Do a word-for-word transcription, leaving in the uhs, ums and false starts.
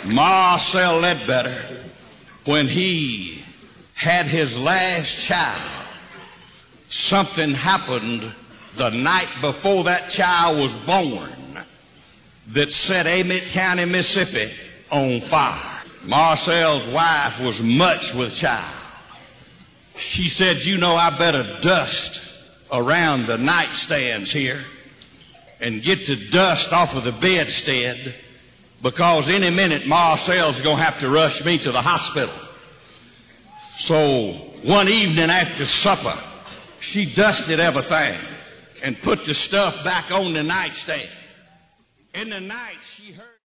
Marcel Ledbetter, when he had his last child, something happened the night before that child was born that set Amite County, Mississippi on fire. Marcel's wife was much with child. She said, you know, I better dust around the nightstands here and get the dust off of the bedstead, because any minute Marcel's going to have to rush me to the hospital. So one evening after supper, she dusted everything and put the stuff back on the nightstand. In the night, she heard